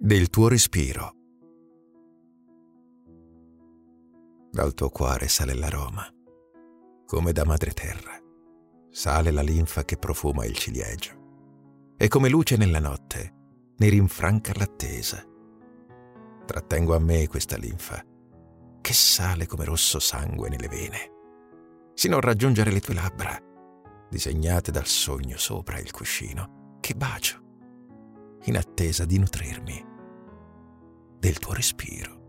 del tuo respiro. Dal tuo cuore sale l'aroma, come da madre terra. Sale la linfa che profuma il ciliegio. E come luce nella notte ne rinfranca l'attesa. Trattengo a me questa linfa, che sale come rosso sangue nelle vene, sino a raggiungere le tue labbra, disegnate dal sogno sopra il cuscino, che bacio, in attesa di nutrirmi del tuo respiro.